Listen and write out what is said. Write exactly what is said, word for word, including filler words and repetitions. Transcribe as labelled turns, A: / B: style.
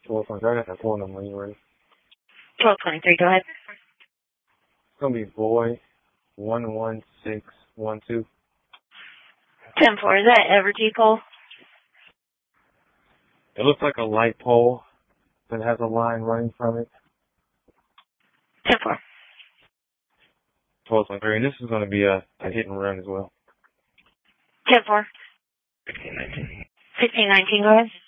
A: twelve twenty-three, I got that phone number anyway.
B: twelve twenty-three, go ahead.
A: It's going to be boy one one six one two.
B: ten four, is that Evergy pole?
A: It looks like a light pole that has a line running from it.
B: ten four.
A: twelve twenty-three, and this is going to be a, a hit and run as well.
B: ten four.
A: fifteen nineteen.
B: fifteen nineteen, go ahead.